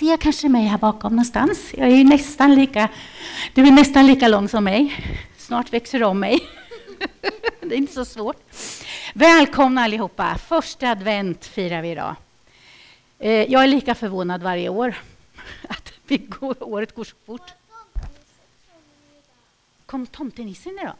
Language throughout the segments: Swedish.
ser kanske mig här bakom någonstans. Jag är ju nästan lika, du är nästan lika lång som mig. Snart växer om mig. Det är inte så svårt. Välkomna allihopa. Första advent firar vi idag. Jag är lika förvånad varje år att året går så fort. Kom tomtenissen idag?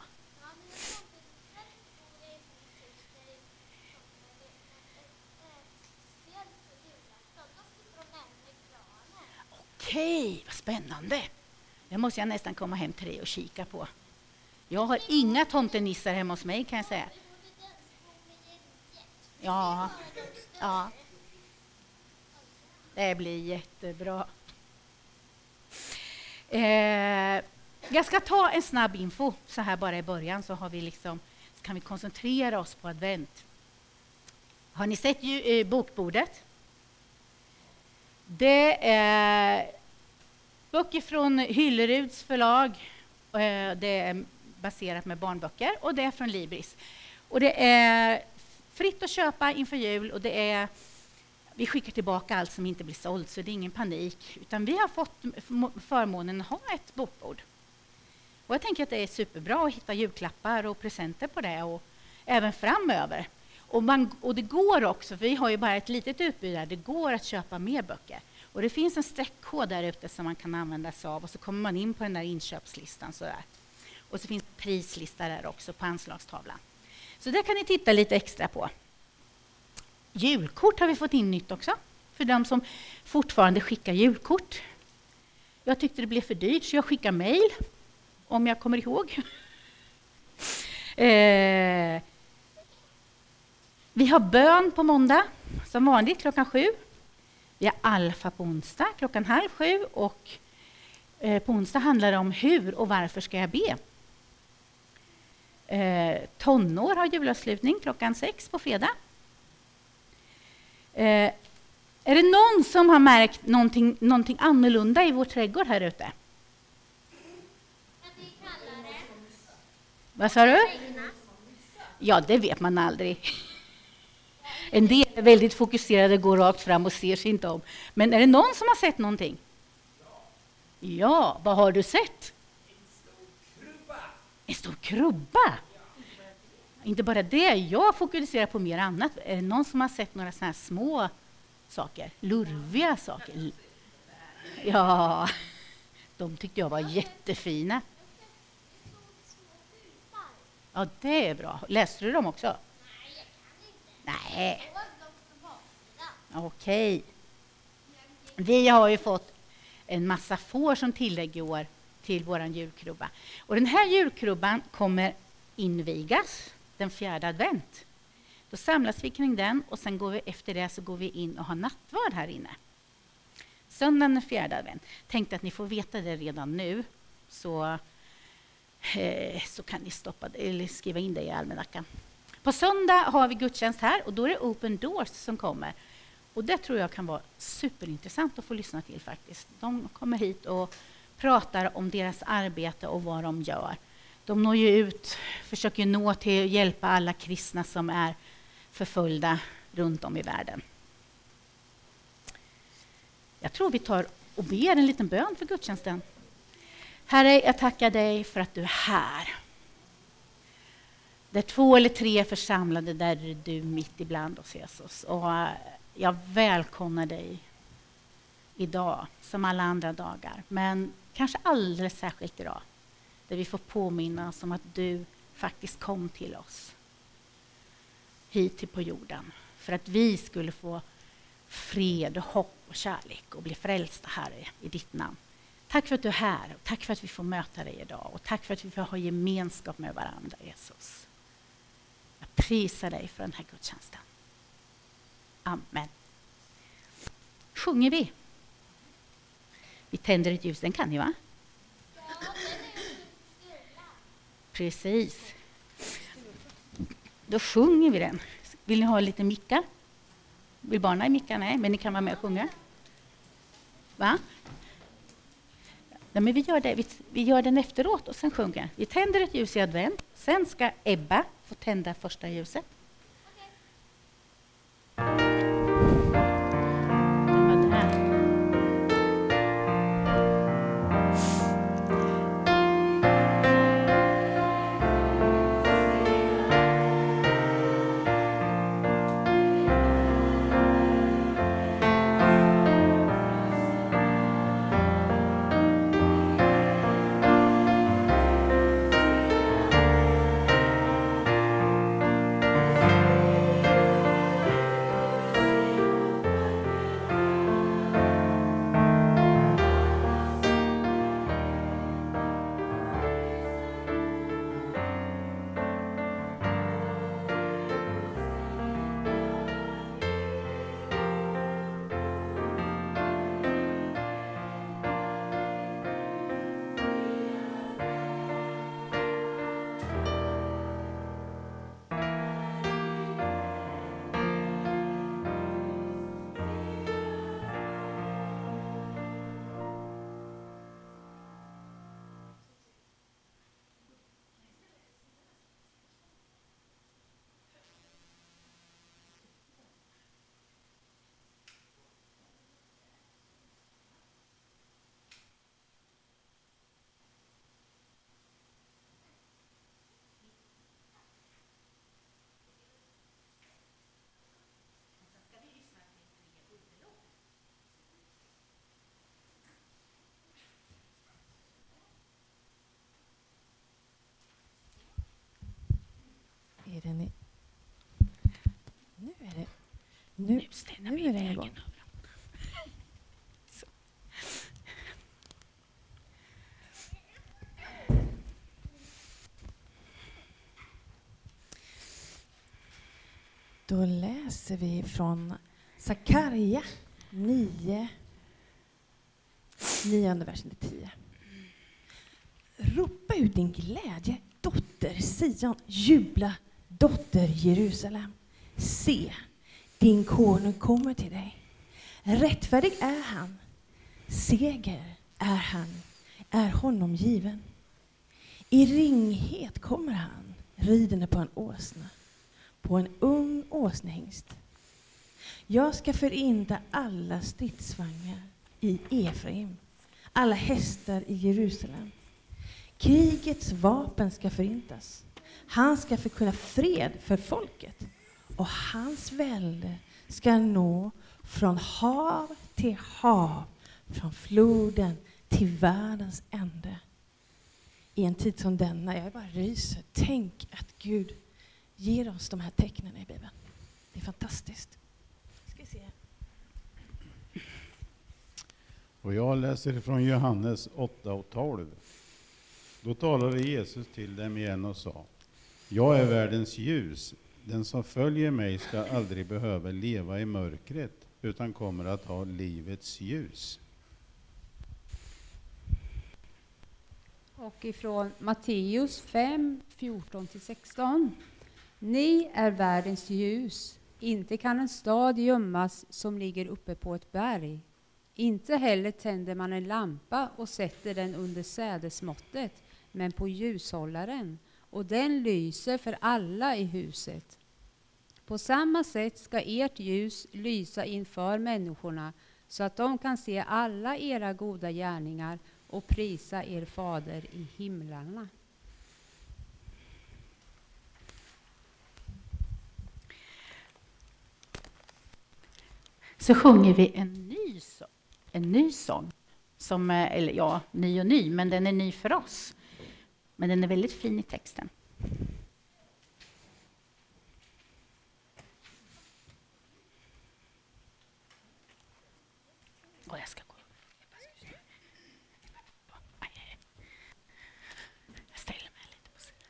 Okej, vad spännande. Det måste jag nästan komma hem till dig och kika på. Jag har inga tomtenissar hemma hos mig, kan jag säga. Ja. Det blir jättebra. Jag ska ta en snabb info så här bara i början, så har vi så kan vi koncentrera oss på advent. Har ni sett bokbordet? Det är böcker från Hylleruds förlag. Det är baserat med barnböcker och det är från Libris. Och det är fritt att köpa inför jul och vi skickar tillbaka allt som inte blir sålt, så det är ingen panik. Utan vi har fått förmånen att ha ett bokbord. Och jag tänker att det är superbra att hitta julklappar och presenter på det och även framöver. Och det går också, för vi har ju bara ett litet utbud där, det går att köpa mer böcker. Och det finns en streckkod där ute som man kan använda sig av och så kommer man in på den där inköpslistan. Sådär. Och så finns prislista där också på anslagstavlan. Så där kan ni titta lite extra på. Julkort har vi fått in nytt också, för de som fortfarande skickar julkort. Jag tyckte det blev för dyrt så jag skickar mejl, om jag kommer ihåg. Vi har bön på måndag, som vanligt 7:00. Vi har alfa på onsdag 6:30 och på onsdag handlar det om hur och varför ska jag be. Tonår har julavslutning 6:00 på fredag. Är det någon som har märkt någonting annorlunda i vår trädgård här ute? Vad sa du? Ja, det vet man aldrig. En del är väldigt fokuserade, går rakt fram och ser sig inte om. Men är det någon som har sett någonting? Ja, vad har du sett? En stor krubba? Inte bara det, jag fokuserar på mer annat. Är det någon som har sett några sådana här små saker? Lurviga saker? Ja, de tyckte jag var jättefina. Ja, det är bra. Läste du dem också? Nej. Okej. Vi har ju fått en massa får som tillägg i år till våran julkrubba. Och den här julkrubban kommer invigas den 4:e advent. Då samlas vi kring den och sen efter det så går vi in och har nattvard här inne. Söndagen den 4:e advent. Tänkte att ni får veta det redan nu, så kan ni stoppa det, eller skriva in det i almanackan. På söndag har vi gudstjänst här och då är det Open Doors som kommer. Och det tror jag kan vara superintressant att få lyssna till faktiskt. De kommer hit och pratar om deras arbete och vad de gör. De når ju ut, försöker nå till att hjälpa alla kristna som är förföljda runt om i världen. Jag tror vi tar och ber en liten bön för gudstjänsten. Herre, jag tackar dig för att du är här. Där 2 eller 3 församlade, där är du mitt ibland oss, Jesus. Och jag välkomnar dig idag, som alla andra dagar. Men kanske alldeles särskilt idag, där vi får påminna oss om att du faktiskt kom till oss. Hit till på jorden. För att vi skulle få fred och hopp och kärlek och bli frälsta, Herre, i ditt namn. Tack för att du är här och tack för att vi får möta dig idag. Och tack för att vi får ha gemenskap med varandra, Jesus. Jag prisar dig för den här gudstjänsten. Amen. Sjunger vi? Vi tänder ett ljus, den kan ni va? Precis. Då sjunger vi den. Vill ni ha lite mickar? Vill barnen micka? Nej, men ni kan vara med och sjunga. Va? Ja, men vi gör det. Vi gör den efteråt och sen sjunger. Vi tänder ett ljus i advent. Sen ska Ebba få tända första ljuset. Den var där. Nu är det igång. Då läser vi från Sakarja 9, 9:e versen till 10. Ropa ut din glädje, dotter Sion, jubla, dotter Jerusalem. Se, din konung kommer till dig. Rättfärdig är han, seger är honom given. I ringhet kommer han, ridande på en åsna, på en ung åsnehingst. Jag ska förinta alla stridsvagnar i Efraim, alla hästar i Jerusalem. Krigets vapen ska förintas. Han ska förkunna fred för folket, och hans välde ska nå från hav till hav, från floden till världens ände. I en tid som denna, jag bara ryser. Tänk att Gud ger oss de här tecknen i Bibeln. Det är fantastiskt. Ska vi se. Och jag läser från Johannes 8:12. Då talade Jesus till dem igen och sa: Jag är världens ljus. Den som följer mig ska aldrig behöva leva i mörkret, utan kommer att ha livets ljus. Och ifrån Matteus 5, 14-16. Ni är världens ljus. Inte kan en stad gömmas som ligger uppe på ett berg. Inte heller tänder man en lampa och sätter den under sädesmåttet, men på ljushållaren, och den lyser för alla i huset. På samma sätt ska ert ljus lysa inför människorna, så att de kan se alla era goda gärningar och prisa er fader i himlarna. Så sjunger vi en ny sång. Som, eller ja, ny och ny, men den är ny för oss. Men den är väldigt fin i texten. Och jag ska gå. Jag ställer mig lite på sidan.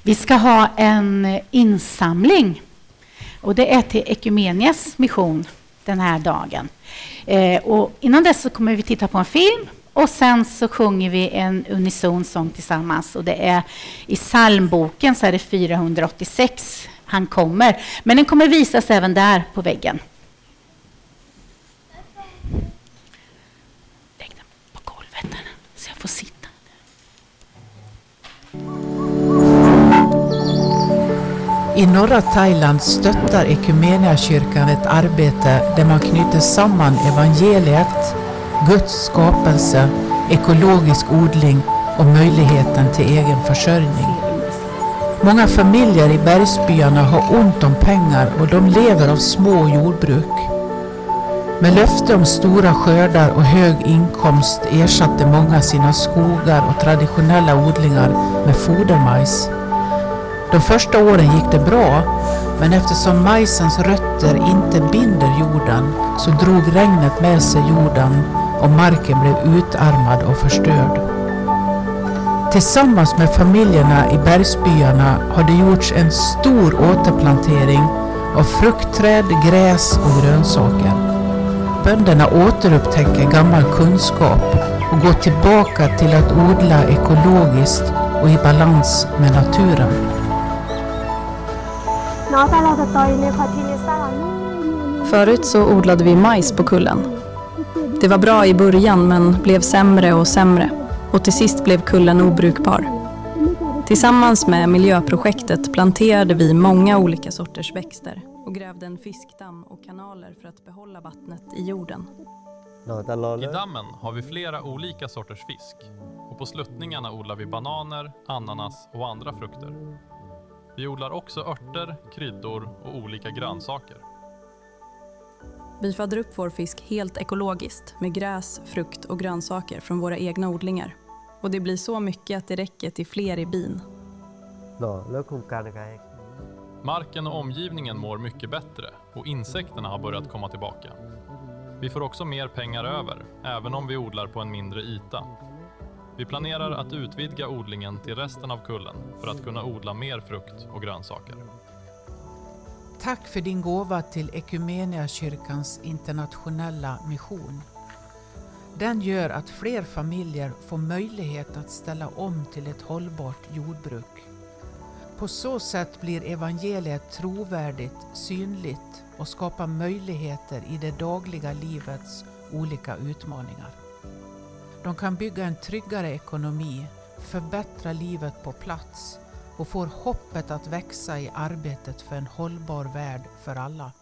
Vi ska ha en insamling och det är till Ekumenias mission den här dagen. Och innan dess så kommer vi titta på en film och sen så sjunger vi en unison sång tillsammans. Och det är i psalmboken så är det 486 han kommer. Men den kommer visas även där på väggen. Lägg den på golvet där, så jag får sitta. I norra Thailand stöttar Ekumeniakyrkan ett arbete där man knyter samman evangeliet, Guds skapelse, ekologisk odling och möjligheten till egen försörjning. Många familjer i bergsbyarna har ont om pengar och de lever av små jordbruk. Med löfte om stora skördar och hög inkomst ersatte många sina skogar och traditionella odlingar med fodermajs. De första åren gick det bra, men eftersom majsens rötter inte binder jorden så drog regnet med sig jorden och marken blev utarmad och förstörd. Tillsammans med familjerna i bergsbyarna har det gjorts en stor återplantering av fruktträd, gräs och grönsaker. Bönderna återupptäcker gammal kunskap och går tillbaka till att odla ekologiskt och i balans med naturen. Förut så odlade vi majs på kullen. Det var bra i början men blev sämre och sämre. Och till sist blev kullen obrukbar. Tillsammans med miljöprojektet planterade vi många olika sorters växter och grävde en fiskdamm och kanaler för att behålla vattnet i jorden. I dammen har vi flera olika sorters fisk och på sluttningarna odlar vi bananer, ananas och andra frukter. Vi odlar också örter, kryddor och olika grönsaker. Vi föder upp vår fisk helt ekologiskt med gräs, frukt och grönsaker från våra egna odlingar. Och det blir så mycket att det räcker till fler i bin. Marken och omgivningen mår mycket bättre och insekterna har börjat komma tillbaka. Vi får också mer pengar över, även om vi odlar på en mindre yta. Vi planerar att utvidga odlingen till resten av kullen för att kunna odla mer frukt och grönsaker. Tack för din gåva till Ekumeniakyrkans internationella mission. Den gör att fler familjer får möjlighet att ställa om till ett hållbart jordbruk. På så sätt blir evangeliet trovärdigt, synligt och skapar möjligheter i det dagliga livets olika utmaningar. De kan bygga en tryggare ekonomi, förbättra livet på plats och får hoppet att växa i arbetet för en hållbar värld för alla.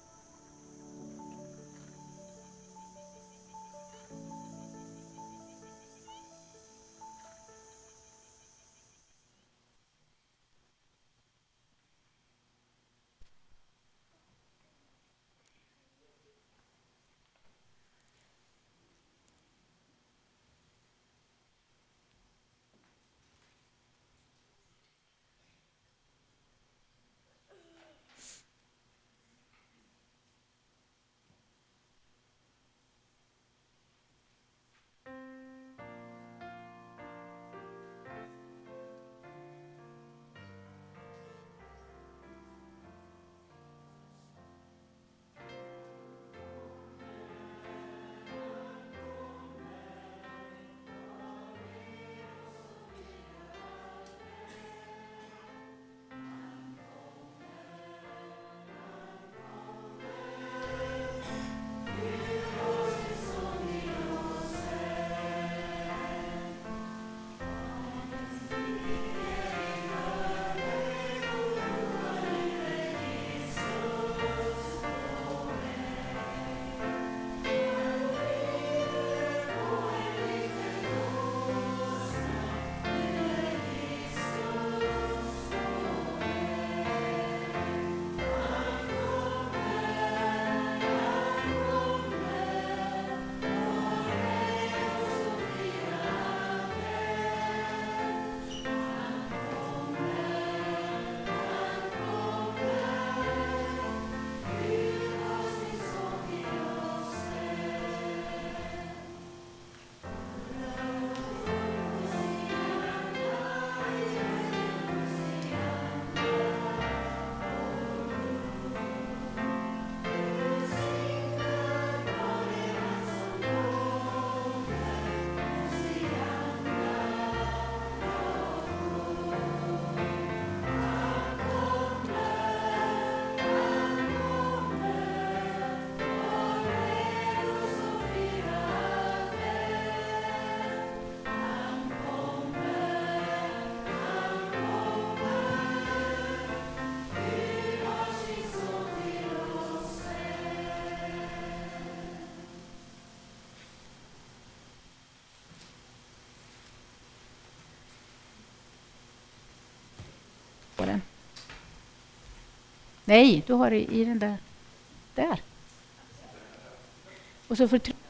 Nej, du har det i den där. Där. Och så får du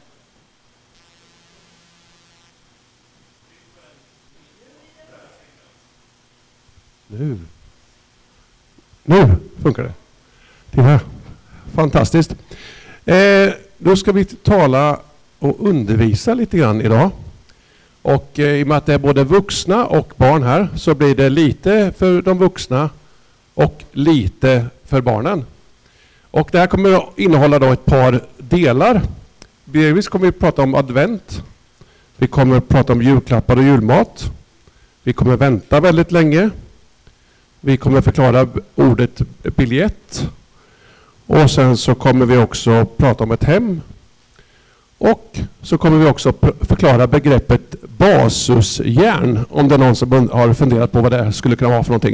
Nu funkar det. Titta. Fantastiskt. Då ska vi tala och undervisa lite grann idag. Och i och med att det är både vuxna och barn här så blir det lite för de vuxna och lite för barnen. Och det här kommer att innehålla då ett par delar. Vi kommer att prata om advent. Vi kommer att prata om julklappar och julmat. Vi kommer att vänta väldigt länge. Vi kommer att förklara ordet biljett. Och sen så kommer vi också prata om ett hem. Och så kommer vi också förklara begreppet basusjärn, om det är någon som har funderat på vad det skulle kunna vara för någonting.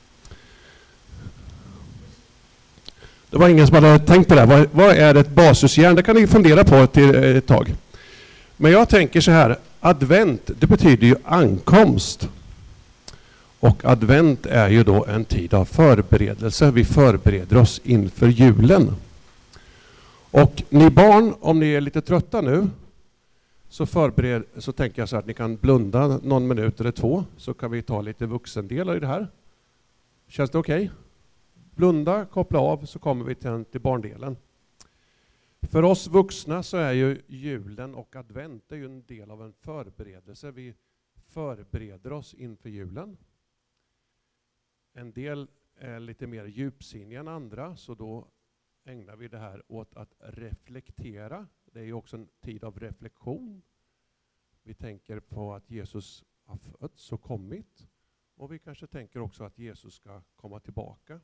Det var ingen som hade tänkt på det. Vad är ett basusjärn? Det kan ni fundera på till ett tag. Men jag tänker så här, advent, det betyder ju ankomst. Och advent är ju då en tid av förberedelse. Vi förbereder oss inför julen. Och ni barn, om ni är lite trötta nu, så tänker jag så att ni kan blunda någon minut eller två, så kan vi ta lite vuxendelar i det här. Känns det okej? Blunda, koppla av, så kommer vi till barndelen. För oss vuxna så är ju julen och advent är ju en del av en förberedelse. Vi förbereder oss inför julen. En del är lite mer djupsinniga än andra, så då ägnar vi det här åt att reflektera. Det är ju också en tid av reflektion. Vi tänker på att Jesus har fötts och kommit. Och vi kanske tänker också att Jesus ska komma tillbaka.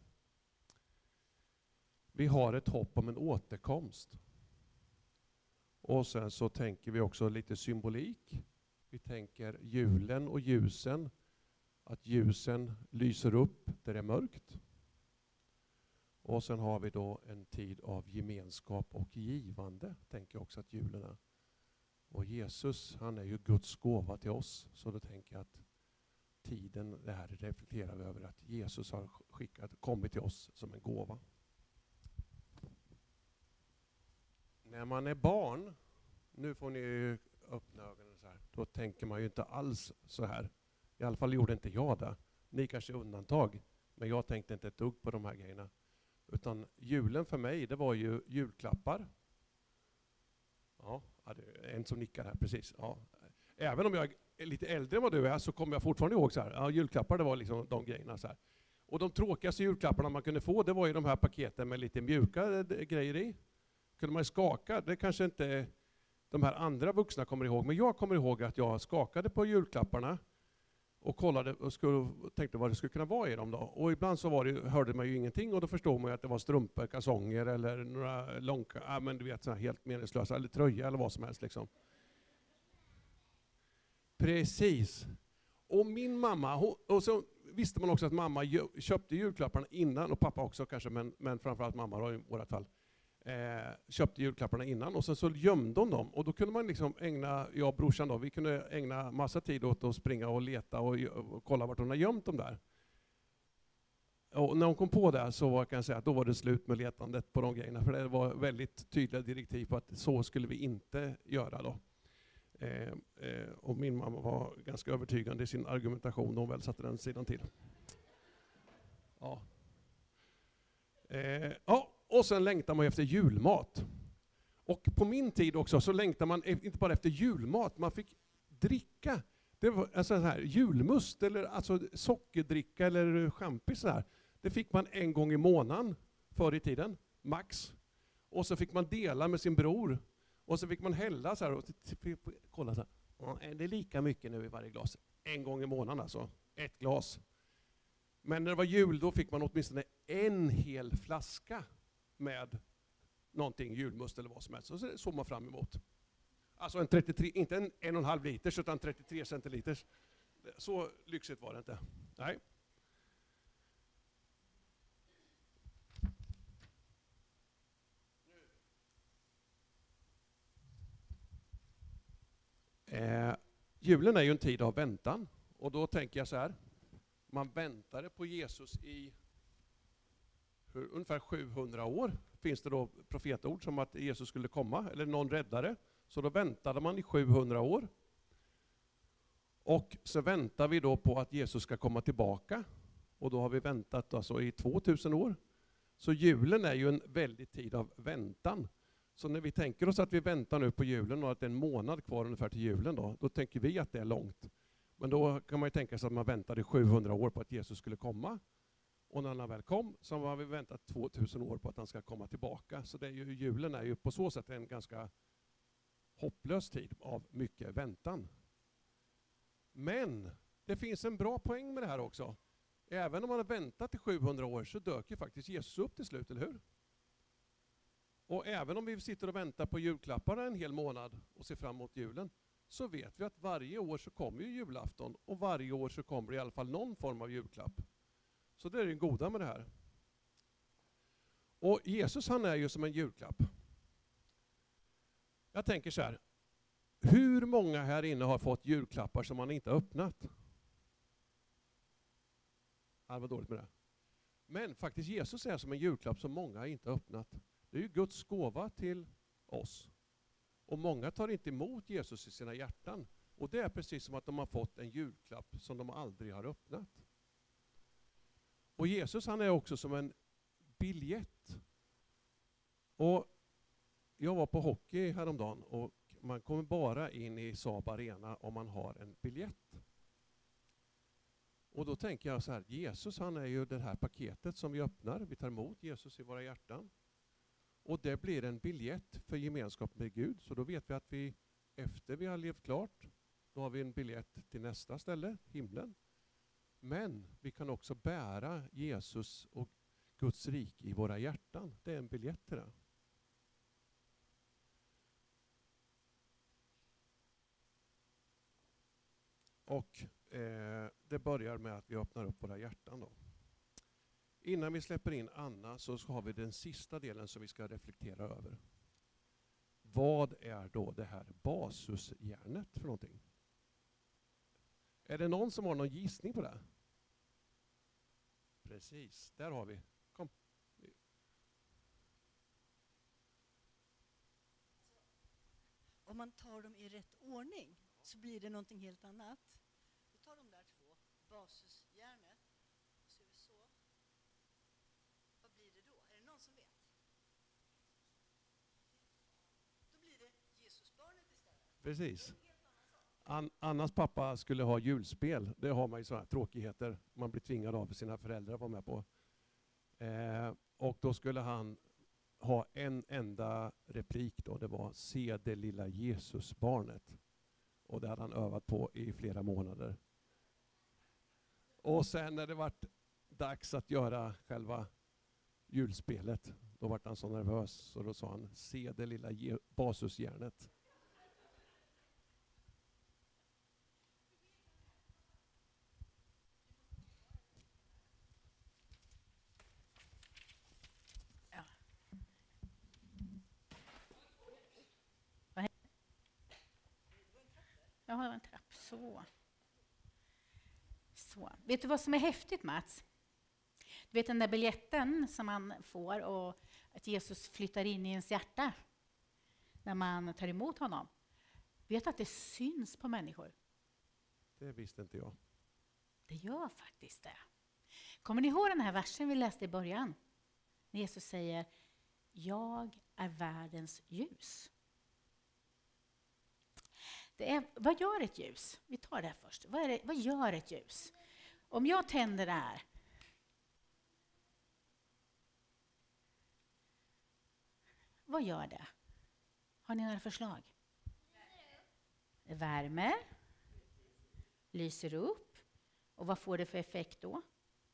Vi har ett hopp om en återkomst. Och sen så tänker vi också lite symbolik. Vi tänker julen och ljusen. Att ljusen lyser upp där det är mörkt. Och sen har vi då en tid av gemenskap och givande, tänker jag också att julen är. Och Jesus, han är ju Guds gåva till oss. Så då tänker jag att tiden, det här reflekterar vi över att Jesus har kommit till oss som en gåva. När man är barn, nu får ni öppna ögonen så här, då tänker man ju inte alls så här. I alla fall gjorde inte jag det. Ni kanske är undantag, men jag tänkte inte ett dugg på de här grejerna. Utan julen för mig, det var ju julklappar. Ja, det är en som nickar här, precis. Ja. Även om jag är lite äldre än vad du är så kommer jag fortfarande ihåg så här. Ja, julklappar, det var liksom de grejerna så här. Och de tråkigaste julklapparna man kunde få, det var ju de här paketen med lite mjuka grejer i. Kunde man skaka, det kanske inte de här andra vuxna kommer ihåg. Men jag kommer ihåg att jag skakade på julklapparna. Och kollade och tänkte vad det skulle kunna vara i dem då. Och ibland så hörde man ju ingenting och då förstod man ju att det var strumpor, kalsonger eller några långa, men du vet, såna helt meningslösa, eller tröja eller vad som helst liksom. Precis. Och min mamma, och så visste man också att mamma köpte julklapparna innan, och pappa också kanske, men framförallt mamma då, i vårat fall. Köpte julklapparna innan och sen så gömde de dem. Och då kunde man liksom ägna, jag och brorsan då, vi kunde ägna massa tid åt att springa och leta och kolla vart hon har gömt dem där. Och när hon kom på det så kan jag säga att då var det slut med letandet på de grejerna. För det var väldigt tydliga direktiv på att så skulle vi inte göra då. Och min mamma var ganska övertygande i sin argumentation när hon väl satte den sidan till. Ja. Och sen längtar man efter julmat. Och på min tid också så längtar man inte bara efter julmat, man fick dricka. Det var alltså så här, julmust eller alltså sockerdricka eller champis så här. Det fick man en gång i månaden förr i tiden, max. Och så fick man dela med sin bror. Och så fick man hälla så här och kolla så här. Är det lika mycket nu i varje glas? En gång i månaden alltså, ett glas. Men när det var jul då fick man åtminstone en hel flaska med någonting, julmust eller vad som helst. Så det såg man fram emot. Alltså en 33, inte en 1,5 liters utan 33 centiliters. Så lyxigt var det inte. Nej. Julen är ju en tid av väntan. Och då tänker jag så här. Man väntade på Jesus i ungefär 700 år finns det då profetord som att Jesus skulle komma, eller någon räddare. Så då väntade man i 700 år. Och så väntar vi då på att Jesus ska komma tillbaka. Och då har vi väntat alltså i 2000 år. Så julen är ju en väldig tid av väntan. Så när vi tänker oss att vi väntar nu på julen och att det är en månad kvar ungefär till julen då tänker vi att det är långt. Men då kan man ju tänka sig att man väntade 700 år på att Jesus skulle komma. Och när han väl kom så har vi väntat 2000 år på att han ska komma tillbaka. Så det är ju, julen är ju på så sätt en ganska hopplös tid av mycket väntan. Men det finns en bra poäng med det här också. Även om man har väntat i 700 år så dök ju faktiskt Jesus upp till slut, eller hur? Och även om vi sitter och väntar på julklapparna en hel månad och ser fram emot julen, så vet vi att varje år så kommer ju julafton och varje år så kommer det i alla fall någon form av julklapp. Så det är det goda med det här. Och Jesus, han är ju som en julklapp. Jag tänker så här. Hur många här inne har fått julklappar som man inte har öppnat? Det var dåligt med det. Men faktiskt Jesus är som en julklapp som många inte har öppnat. Det är ju Guds gåva till oss. Och många tar inte emot Jesus i sina hjärtan. Och det är precis som att de har fått en julklapp som de aldrig har öppnat. Och Jesus, han är också som en biljett. Och jag var på hockey häromdagen och man kommer bara in i Saab Arena om man har en biljett. Och då tänker jag så här, Jesus, han är ju det här paketet som vi öppnar. Vi tar emot Jesus i våra hjärtan. Och det blir en biljett för gemenskap med Gud. Så då vet vi att vi, efter vi har levt klart, då har vi en biljett till nästa ställe, himlen. Men vi kan också bära Jesus och Guds rike i våra hjärtan. Det är en biljett till det. Och det börjar med att vi öppnar upp våra hjärtan då. Innan vi släpper in Anna så har vi den sista delen som vi ska reflektera över. Vad är då det här basushjärnet för någonting? Är det någon som har någon gissning på det? Precis, där har vi. Kom. Om man tar dem i rätt ordning så blir det någonting helt annat. Vi tar de där två, basushjärnet, och så är vi så. Vad blir det då? Är det någon som vet? Då blir det Jesusbarnet istället. Precis. Annas pappa skulle ha julspel. Det har man ju sådana tråkigheter. Man blir tvingad av sina föräldrar att vara med på. Och då skulle han ha en enda replik då. Det var se det lilla Jesusbarnet. Och det hade han övat på i flera månader. Och sen när det var dags att göra själva julspelet, då var han så nervös. Så då sa han, se det lilla basushjärnet. Jag har en trapp. Så. Vet du vad som är häftigt, Mats? Du vet den där biljetten som man får och att Jesus flyttar in i ens hjärta när man tar emot honom. Vet att det syns på människor? Det visste inte jag. Det gör faktiskt det. Kommer ni ihåg den här versen vi läste i början? När Jesus säger, jag är världens ljus. Vad gör ett ljus? Vi tar det här först. Vad gör ett ljus? Om jag tänder det här. Vad gör det? Har ni några förslag? Värme. Lyser upp. Och vad får det för effekt då?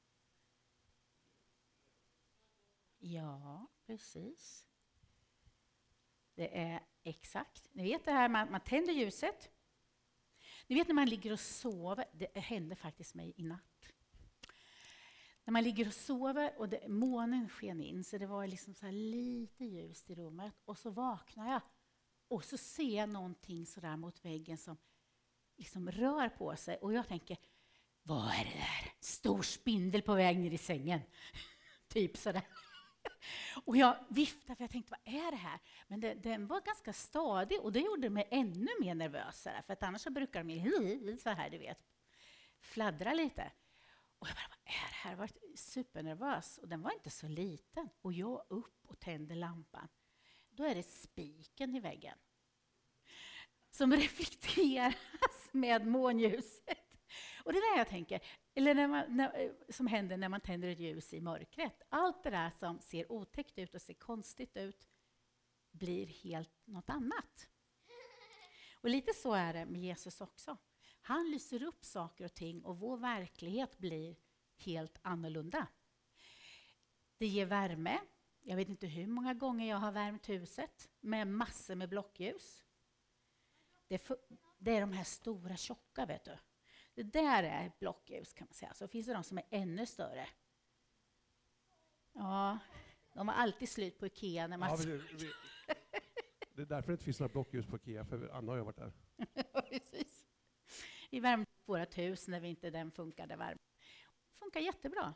Ja, precis. Det är exakt. Ni vet det här, man tänder ljuset. Ni vet när man ligger och sover, det hände faktiskt mig i natt. När man ligger och sover och månen sken in så det var liksom så här lite ljus i rummet. Och så vaknar jag och så ser jag någonting så där mot väggen som liksom rör på sig. Och jag tänker, vad är det där? Stor spindel på väg ner i sängen. Typ sådär. Och jag viftade för jag tänkte, vad är det här? Men den var ganska stadig och det gjorde mig ännu mer nervösare. För att annars så brukar de ju så här, du vet, fladdra lite. Och jag bara, vad är det här? Jag var supernervös. Och den var inte så liten. Och jag upp och tände lampan. Då är det spiken i väggen som reflekteras med månljuset. Och det är där jag tänker, eller som händer när man tänder ett ljus i mörkret. Allt det där som ser otäckt ut och ser konstigt ut blir helt något annat. Och lite så är det med Jesus också. Han lyser upp saker och ting och vår verklighet blir helt annorlunda. Det ger värme. Jag vet inte hur många gånger jag har värmt huset med massor med blockljus. Det är de här stora tjocka, vet du. Det där är blockljus kan man säga. Så finns det de som är ännu större. Ja, de har alltid slut på Ikea när man... Ja, det är därför det inte finns några blockljus på Ikea, för Anna har ju varit där. Ja, precis. Vi värmde vårt hus när vi inte den funkade värme. Det funkar jättebra.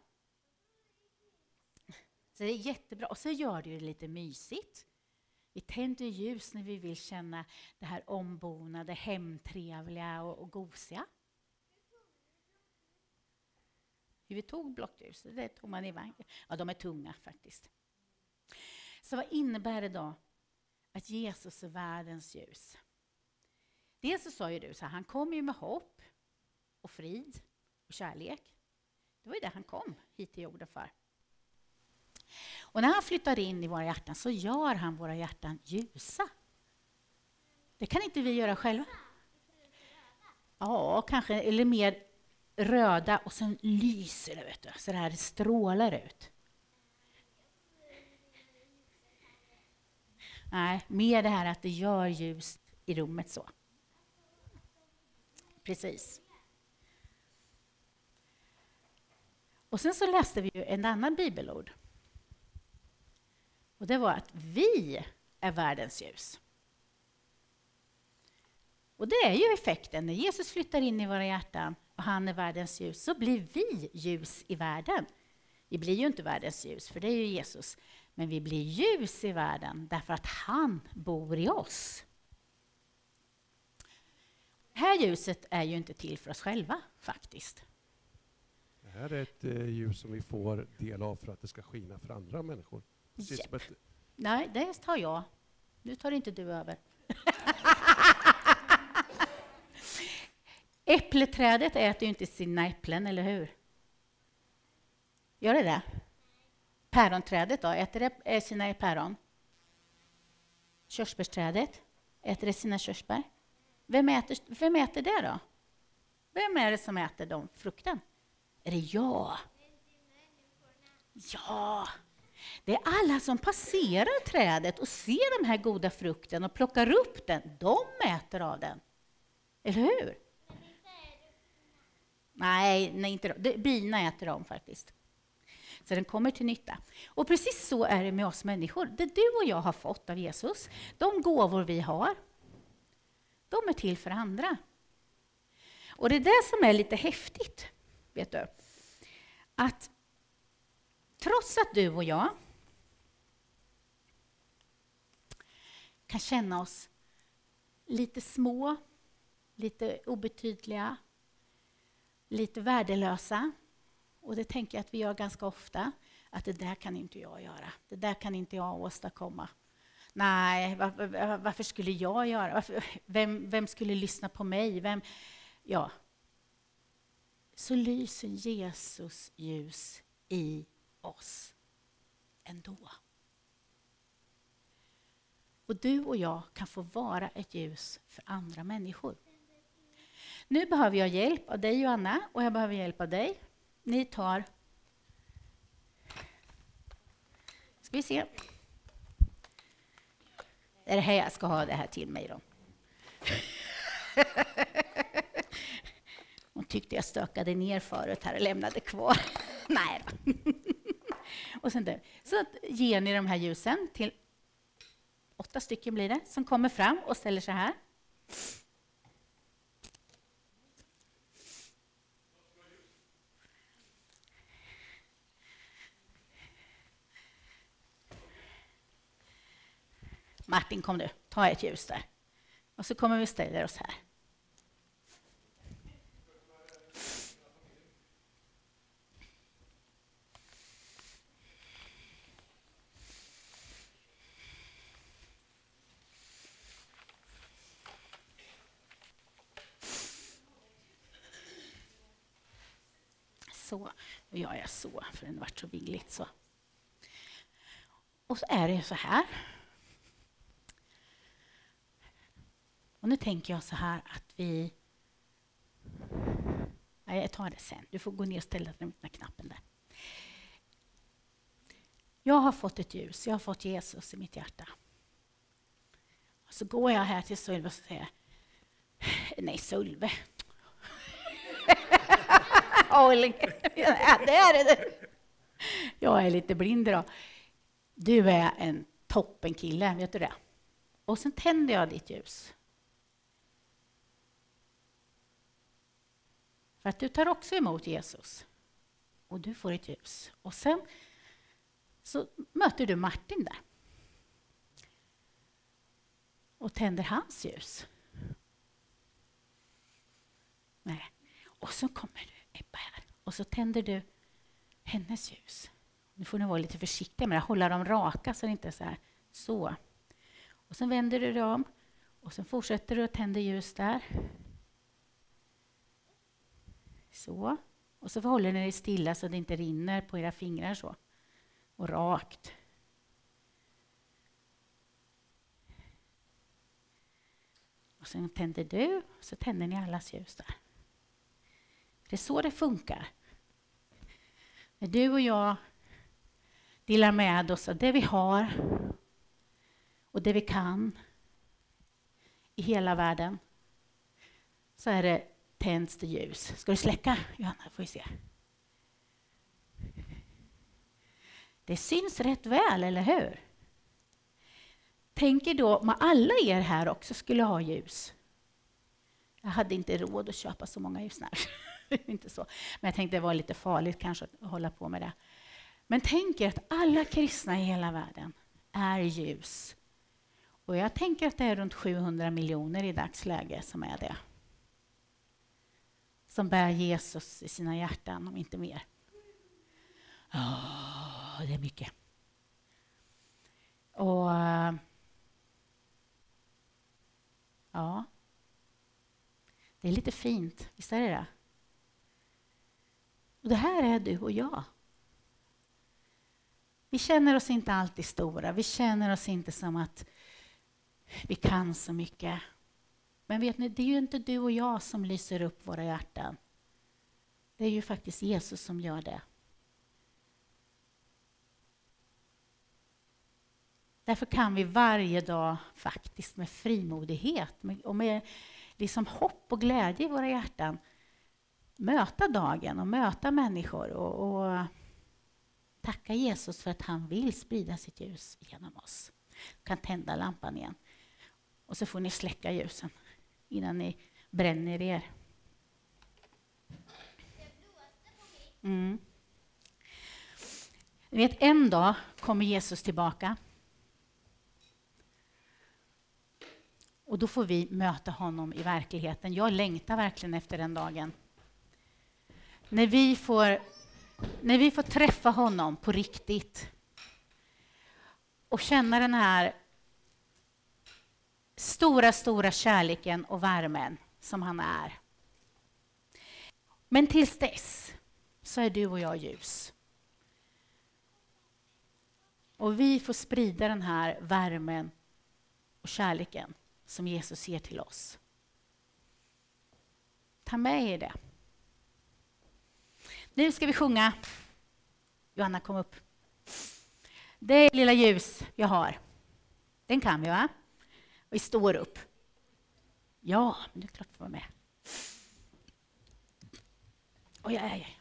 Så det är jättebra. Och så gör det ju lite mysigt. Vi tänder ljus när vi vill känna det här ombonade, hemtrevliga och gosiga. Vi tog blockljus, det tog man i vagn. Ja, de är tunga faktiskt. Så vad innebär det då att Jesus är världens ljus? Dels så sa ju du så här, han kom ju med hopp och frid och kärlek. Det var ju det han kom hit till jorden för. Och när han flyttar in i våra hjärtan så gör han våra hjärtan ljusa. Det kan inte vi göra själva. Ja, kanske, eller mer röda och sen lyser det, vet du. Så det här strålar ut. Nej, mer det här att det gör ljus i rummet så. Precis. Och sen så läste vi ju en annan bibelord. Och det var att vi är världens ljus. Och det är ju effekten. När Jesus flyttar in i våra hjärtan och han är världens ljus så blir vi ljus i världen. Vi blir ju inte världens ljus för det är ju Jesus. Men vi blir ljus i världen därför att han bor i oss. Det här ljuset är ju inte till för oss själva faktiskt. Det här är ett ljus som vi får del av för att det ska skina för andra människor. Yep. Nej, det tar jag. Nu tar inte du över. Äppleträdet äter ju inte sina äpplen, eller hur? Gör det det? Päronträdet då, äter det sina päron? Körsbärsträdet, äter det sina körsbär? Vem äter det då? Vem är det som äter de frukten? Är det jag? Ja, det är alla som passerar trädet och ser den här goda frukten och plockar upp den. De äter av den. Eller hur? Nej, inte de. Bina äter dem faktiskt. Så den kommer till nytta. Och precis så är det med oss människor. Det du och jag har fått av Jesus, de gåvor vi har, de är till för andra. Och det är det som är lite häftigt, vet du. Att trots att du och jag kan känna oss lite små, lite obetydliga, lite värdelösa. Och det tänker jag att vi gör ganska ofta. Att det där kan inte jag göra. Det där kan inte jag åstadkomma. Nej, varför skulle jag göra? Vem skulle lyssna på mig? Ja. Så lyser Jesus ljus i oss ändå. Och du och jag kan få vara ett ljus för andra människor. Nu behöver jag hjälp av dig, Joanna, och jag behöver hjälp av dig. Ni tar... Ska vi se. Det är det här jag ska ha det här till mig då. Hon tyckte jag stökade ner förut här och lämnade kvar. Nej då. Och sen så ger ni de här ljusen till 8 stycken blir det, som kommer fram och ställer sig här. Martin, kom nu, ta ett ljus där. Och så kommer vi ställa oss här. Så, nu gör jag så, för den har varit så vingligt så. Och så är det så här. Och nu tänker jag så här att vi... Nej, jag tar det sen. Du får gå ner och ställa den med knappen där. Jag har fått ett ljus. Jag har fått Jesus i mitt hjärta. Och så går jag här till Sölve och säger... Nej, Sölve. Det är det. Jag är lite blind då. Du är en toppenkille, vet du det? Och sen tänder jag ditt ljus. För att du tar också emot Jesus. Och du får ett ljus. Och sen så möter du Martin där. Och tänder hans ljus. Nej. Och så kommer du Ebba här. Och så tänder du hennes ljus. Nu får ni vara lite försiktiga med att hålla dem raka så det inte är så här. Så. Och sen vänder du dem. Och sen fortsätter du att tända ljus där. Så. Och så håller ni det stilla så det inte rinner på era fingrar så. Och rakt. Och sen tänder du. Och så tänder ni allas ljus där. Det är så det funkar. När du och jag delar med oss av det vi har och det vi kan i hela världen så är det tänds det ljus. Ska du släcka? Johanna, får vi se. Det syns rätt väl, eller hur? Tänker då om alla er här också skulle ha ljus. Jag hade inte råd att köpa så många ljus när. Inte så. Men jag tänkte det var lite farligt kanske att hålla på med det. Men tänk er att alla kristna i hela världen är ljus. Och jag tänker att det är runt 700 miljoner i dagsläge som är det. Som bär Jesus i sina hjärtan, om inte mer. Det är mycket. Och ja. Det är lite fint, visst är det det? Och det här är du och jag. Vi känner oss inte alltid stora. Vi känner oss inte som att vi kan så mycket. Men vet ni, det är ju inte du och jag som lyser upp våra hjärtan. Det är ju faktiskt Jesus som gör det. Därför kan vi varje dag faktiskt med frimodighet och med liksom hopp och glädje i våra hjärtan möta dagen och möta människor och tacka Jesus för att han vill sprida sitt ljus genom oss. Kan tända lampan igen. Och så får ni släcka ljusen innan ni bränner er. Ni vet, en dag kommer Jesus tillbaka. Och då får vi möta honom i verkligheten. Jag längtar verkligen efter den dagen. När vi får träffa honom på riktigt. Och känna den här stora kärleken och värmen som han är. Men tills dess så är du och jag ljus. Och vi får sprida den här värmen och kärleken som Jesus ger till oss. Ta med er det. Nu ska vi sjunga. Johanna, kom upp. Det lilla ljus jag har. Den kan vi, va? Och vi står upp. Ja, men det är klart vi får vara med. Oj.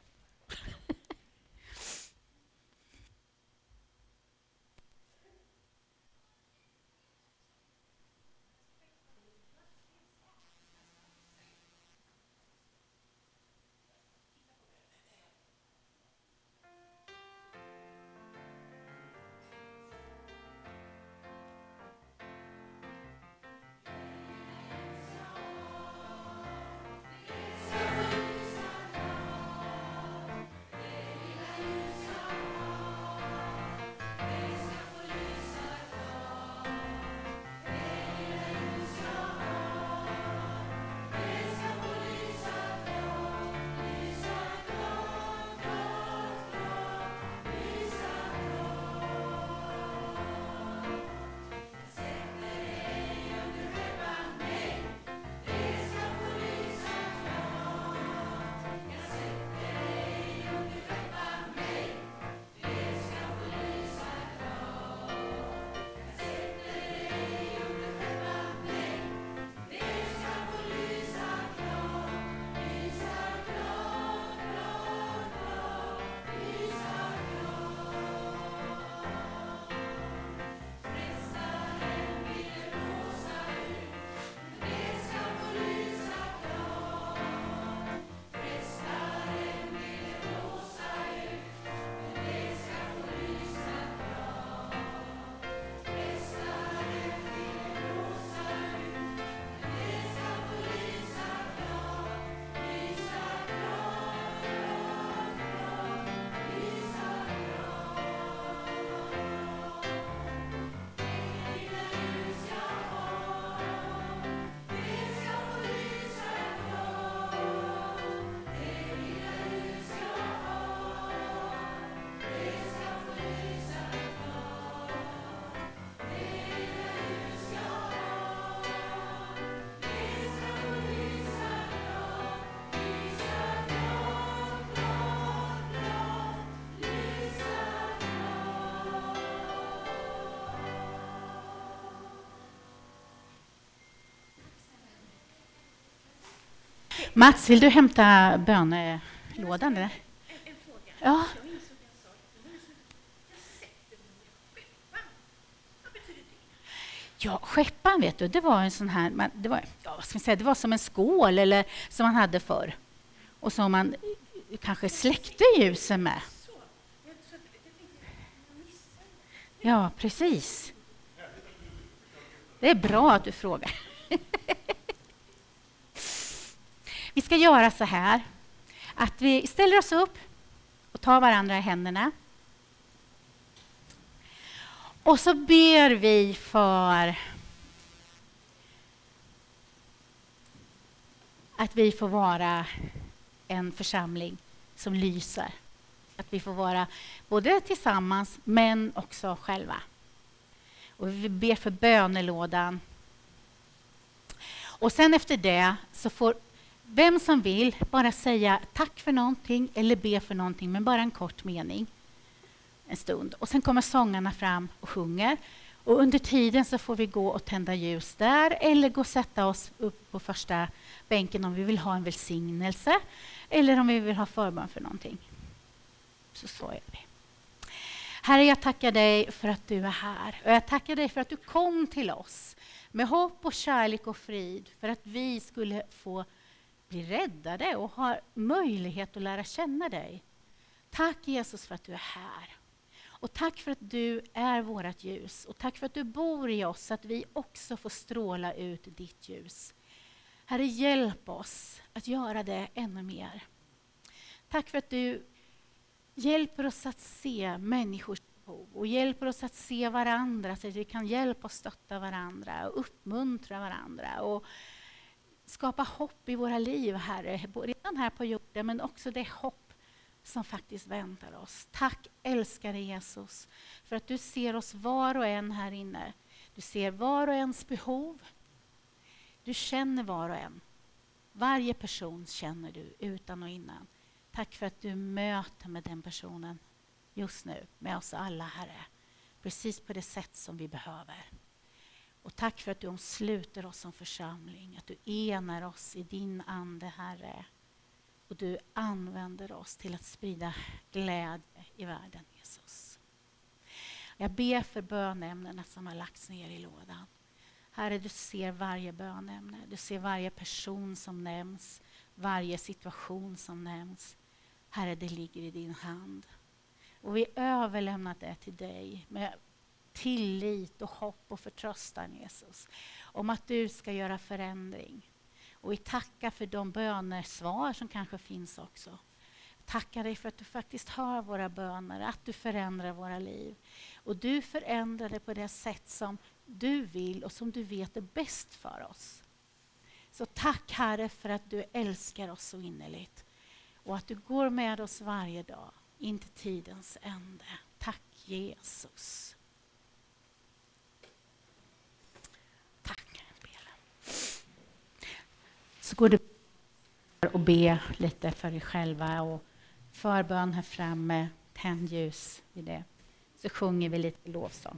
Mats, vill du hämta bönelådan? Eller? En fråga. Ja. Jag insåg en sak. Jag sätter mig ner. Skeppan. Vad betyder det? Ja, skeppan vet du, det var en sån här, det var, ja, vad ska man säga, det var som en skål eller som man hade förr. Och som man kanske släckte ljusen med. Ja, precis. Det är bra att du frågar. Vi ska göra så här, att vi ställer oss upp och tar varandra i händerna. Och så ber vi för att vi får vara en församling som lyser. Att vi får vara både tillsammans men också själva. Och vi ber för bönelådan. Och sen efter det så får vem som vill bara säga tack för någonting eller be för någonting, men bara en kort mening. En stund. Och sen kommer sångarna fram och sjunger. Och under tiden så får vi gå och tända ljus där eller gå och sätta oss upp på första bänken om vi vill ha en välsignelse eller om vi vill ha förbön för någonting. Så är vi. Herre, jag tackar dig för att du är här. Och jag tackar dig för att du kom till oss med hopp och kärlek och frid för att vi skulle få bli räddade och ha möjlighet att lära känna dig. Tack Jesus för att du är här. Och tack för att du är vårt ljus. Och tack för att du bor i oss så att vi också får stråla ut ditt ljus. Herre, hjälp oss att göra det ännu mer. Tack för att du hjälper oss att se människors behov och hjälper oss att se varandra så att vi kan hjälpa och stötta varandra och uppmuntra varandra och skapa hopp i våra liv, Herre. Redan här på jorden, men också det hopp som faktiskt väntar oss. Tack älskade Jesus för att du ser oss var och en här inne. Du ser var och ens behov. Du känner var och en. Varje person känner du utan och innan. Tack för att du möter med den personen just nu, med oss alla, Herre. Precis på det sätt som vi behöver. Och tack för att du omsluter oss som församling, att du enar oss i din ande, Herre. Och du använder oss till att sprida glädje i världen, Jesus. Jag ber för bönämnena som har lagts ner i lådan. Herre, du ser varje bönämne, du ser varje person som nämns, varje situation som nämns. Herre, det ligger i din hand. Och vi överlämnar det till dig med tillit och hopp och förtröstan, Jesus. Om att du ska göra förändring. Och vi tackar för de bönesvar som kanske finns också. Tackar dig för att du faktiskt hör våra böner, att du förändrar våra liv. Och du förändrar det på det sätt som du vill och som du vet är bäst för oss. Så tack, Herre, för att du älskar oss så innerligt. Och att du går med oss varje dag in till tidens ände. Tack Jesus. Tack. Så går du och be lite för dig själva och förbön här framme, tänd ljus vid det. Så sjunger vi lite lovsång.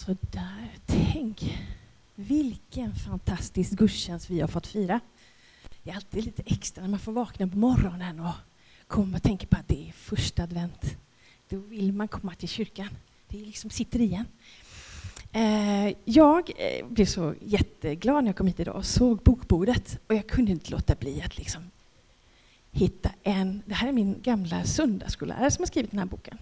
Så där, tänk vilken fantastisk gudstjänst vi har fått fira. Det är alltid lite extra när man får vakna på morgonen och komma och tänka på att det är första advent. Då vill man komma till kyrkan. Det liksom sitter igen. Jag blev så jätteglad när jag kom hit idag och såg bokbordet. Och jag kunde inte låta bli att liksom hitta en... Det här är min gamla söndagsskollärare som har skrivit den här boken.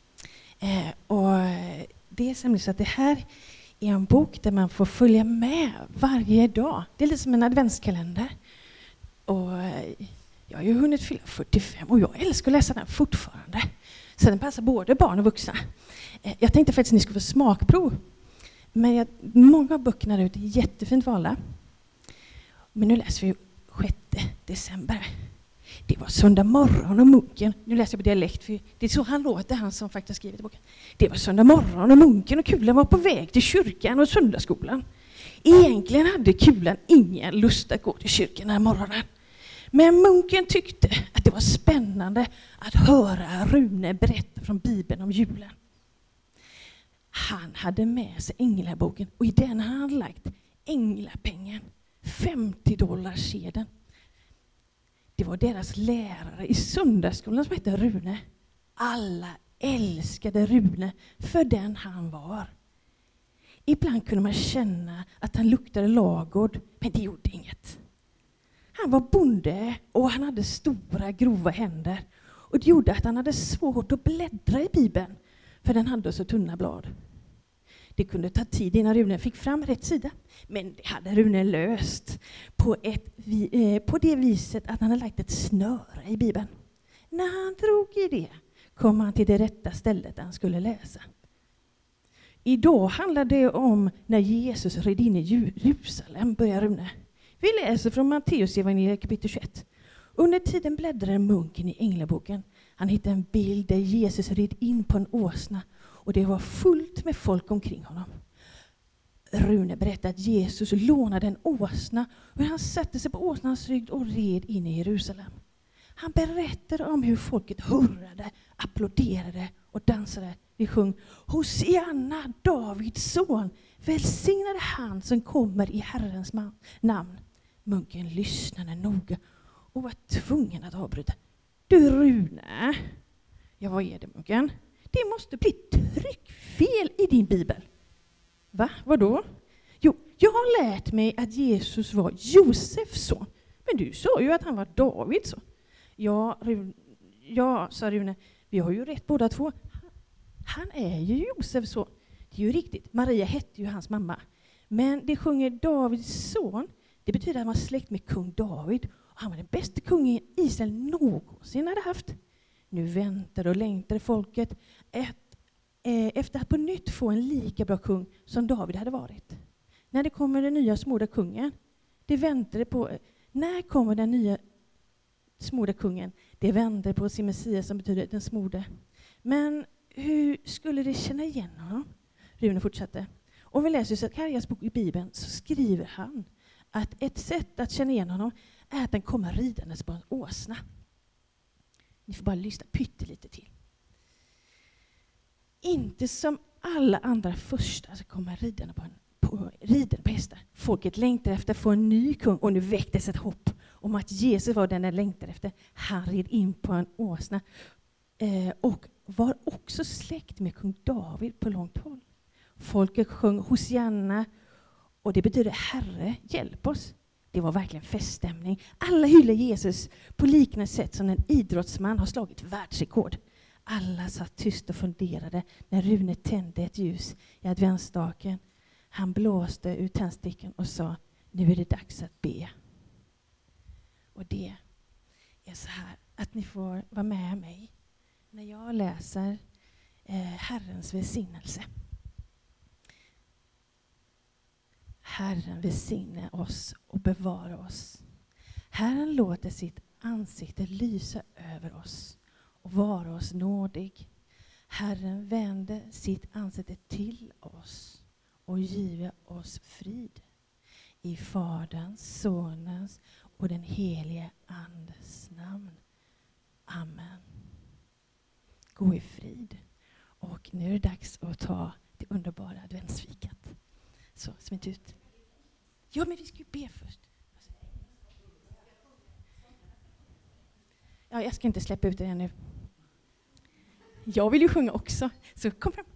Och det är nämligen så att det här är en bok där man får följa med varje dag. Det är lite som en adventskalender. Och jag har ju hunnit fylla 45 och jag älskar att läsa den fortfarande. Så den passar både barn och vuxna. Jag tänkte faktiskt att ni skulle få smakprov. Men många av böckerna där ute är jättefint valda. Men nu läser vi 6 december. Det var söndag morgon och munken. Nu läser jag på dialekt, för det är så han låter, han som faktiskt skrivit boken. Det var söndag morgon och munken och Kulan var på väg till kyrkan och söndagsskolan. Egentligen hade Kulan ingen lust att gå till kyrkan den här morgonen. Men munken tyckte att det var spännande att höra Rune berätta från Bibeln om julen. Han hade med sig änglaboken och i den hade han lagt änglapengen, $50-sedeln. Det var deras lärare i söndagsskolan som hette Rune. Alla älskade Rune för den han var. Ibland kunde man känna att han luktade lagård, men det gjorde inget. Han var bonde och han hade stora grova händer. Och det gjorde att han hade svårt att bläddra i Bibeln, för den hade så tunna blad. Det kunde ta tid innan Rune fick fram rätt sida. Men det hade Rune löst på det viset att han hade lagt ett snöre i Bibeln. När han drog i det kom han till det rätta stället där han skulle läsa. Idag handlar det om när Jesus red in i Jerusalem, börjar Rune. Vi läser från Matteus evangeliet kapitel 21. Under tiden bläddrade munken i änglaboken. Han hittade en bild där Jesus red in på en åsna och det var fullt med folk omkring honom. Rune berättade att Jesus lånade en åsna och han satte sig på åsnans rygg och red in i Jerusalem. Han berättade om hur folket hurrade, applåderade och dansade. Vi sjöng Hosianna, Davids son, välsignade han som kommer i Herrens namn. Munken lyssnade noga och var tvungen att avbryta. Du Rune, ja vad är det munken? Det måste bli tryckfel i din bibel. Va? Vadå? Jo, jag har lärt mig att Jesus var Josefs son. Men du sa ju att han var Davids son. Ja, sa Rune, vi har ju rätt båda två. Han är ju Josefs son. Det är ju riktigt. Maria hette ju hans mamma. Men det sjunger Davids son. Det betyder att han var släkt med kung David. Och han var den bästa kungen Israel någonsin hade haft. Nu väntade och längtade folket efter att på nytt få en lika bra kung som David hade varit. När det kommer den nya smorda kungen, det väntade på... När kommer den nya smorda kungen? Det väntade på sin Messias som betyder den smorde. Men hur skulle det känna igen honom? Rune fortsatte. Om vi läser Sakarjas bok i Bibeln så skriver han att ett sätt att känna igen honom är att den kommer ridandes på en åsna. Ni får bara lyssna pyttelite till. Inte som alla andra första så kommer ridande på hästar. Folket längtar efter att få en ny kung och nu väcktes ett hopp om att Jesus var den längtade efter. Han red in på en åsna och var också släkt med kung David på långt håll. Folket sjöng Hosianna och det betyder Herre, hjälp oss. Det var verkligen feststämning. Alla hyllar Jesus på liknande sätt som en idrottsman har slagit världsrekord. Alla satt tyst och funderade när Rune tände ett ljus i adventsstaken. Han blåste ur tändsticken och sa, nu är det dags att be. Och det är så här att ni får vara med mig när jag läser Herrens välsignelse. Herren välsigne oss och bevara oss. Herren låter sitt ansikte lysa över oss och vara oss nådig. Herren vände sitt ansikte till oss och give oss frid. I Faderns, Sonens och den helige Andes namn. Amen. Gå i frid. Och nu är det dags att ta det underbara adventsfikat. Så, smitt ut. Ja, men vi ska ju be först. Ja, jag ska inte släppa ut det här nu. Jag vill ju sjunga också, så kom fram.